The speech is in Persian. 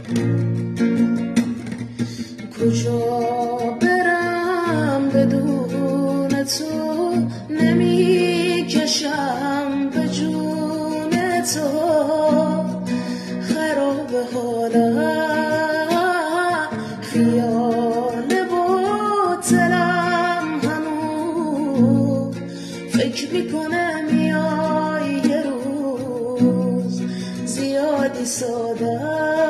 کجا برم بدون تو، نمیکشم به جون تو، خراب حالم خیال باطلم هنوز، فکر میکنه میای یه روز زیادی ساده